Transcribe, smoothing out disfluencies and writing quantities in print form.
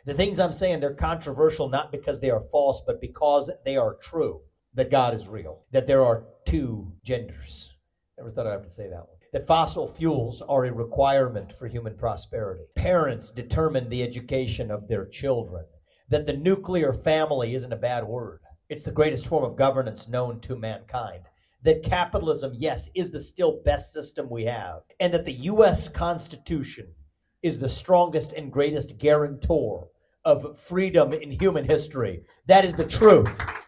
The things I'm saying, they're controversial not because they are false, but because they are true. That God is real. That there are two genders. Never thought I'd have to say that one. That fossil fuels are a requirement for human prosperity. Parents determine the education of their children. That the nuclear family isn't a bad word. It's the greatest form of governance known to mankind. That capitalism, yes, is the still best system we have. And that the U.S. Constitution is the strongest and greatest guarantor of freedom in human history. That is the truth.